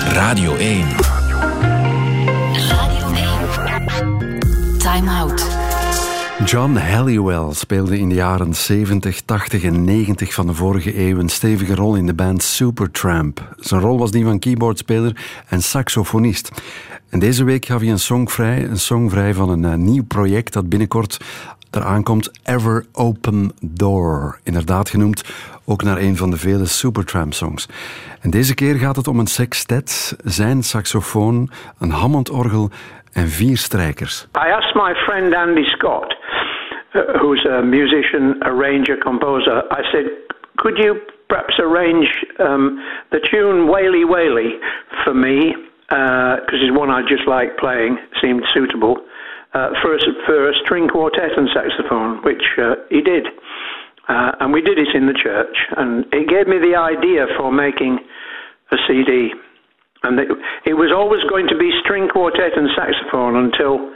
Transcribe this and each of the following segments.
Radio 1. Radio 1. Time Out. John Halliwell speelde in de jaren 70, 80 en 90 van de vorige eeuw een stevige rol in de band Supertramp. Zijn rol was die van keyboardspeler en saxofonist. En deze week gaf hij een song vrij van een nieuw project dat binnenkort eraan komt, Ever Open Door. Inderdaad genoemd ook naar een van de vele Supertramp-songs. En deze keer gaat het om een sextet, zijn saxofoon, een Hammond-orgel en 4 strijkers. I asked my friend Andy Scott, who's a musician, arranger, composer, I said, could you perhaps arrange the tune Whaley Whaley for me, because it's one I just like playing, seemed suitable, for a string quartet and saxophone, which he did. And we did it in the church, and it gave me the idea for making a CD. And it was always going to be string quartet and saxophone until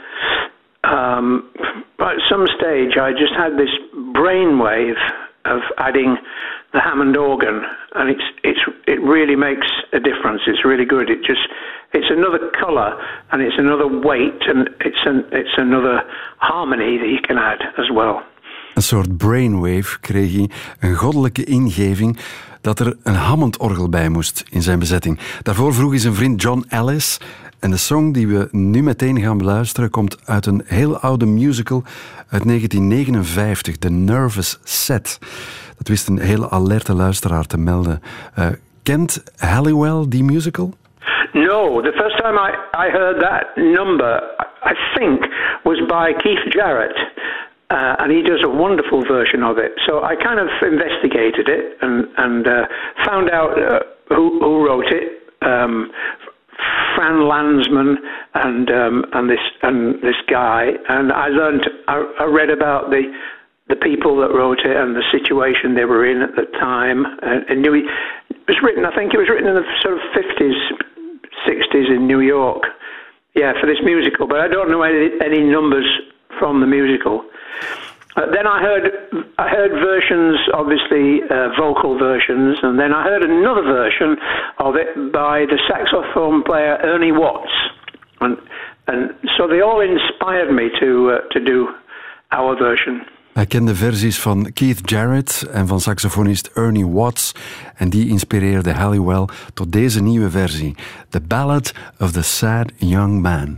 at some stage I just had this brainwave of adding the Hammond organ, and it really makes a difference. It's really good. It's another colour and it's another weight and it's another harmony that you can add as well. Een soort brainwave kreeg hij, een goddelijke ingeving dat er een Hammond-orgel bij moest in zijn bezetting. Daarvoor vroeg hij zijn vriend John Ellis. En de song die we nu meteen gaan beluisteren komt uit een heel oude musical uit 1959, The Nervous Set. Dat wist een hele alerte luisteraar te melden. Kent Halliwell die musical? No, the first time I heard that number, I think, was by Keith Jarrett. And he does a wonderful version of it. So I kind of investigated it and found out who wrote it. Fran Landsman and this guy, and I read about the people that wrote it and the situation they were in at the time. And knew it was written. I think it was written in the sort of 50s, 60s in New York. Yeah, for this musical, but I don't know any numbers from the musical. Then I heard versions, obviously vocal versions, and then I heard another version of it by the saxophone player Ernie Watts, and so they all inspired me to do our version. Hij kende versies van Keith Jarrett en van saxofonist Ernie Watts en die inspireerde Halliwell tot deze nieuwe versie, The Ballad of the Sad Young Man.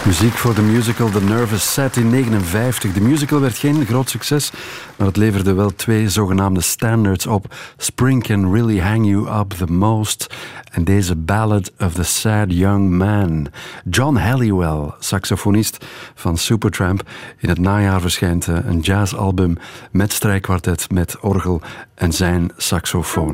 Muziek voor de musical The Nervous Set in 1959. De musical werd geen groot succes, maar het leverde wel 2 zogenaamde standards op. Spring Can Really Hang You Up The Most en deze Ballad of the Sad Young Man. John Halliwell, saxofonist van Supertramp. In het najaar verschijnt een jazzalbum met strijkkwartet, met orgel en zijn saxofoon.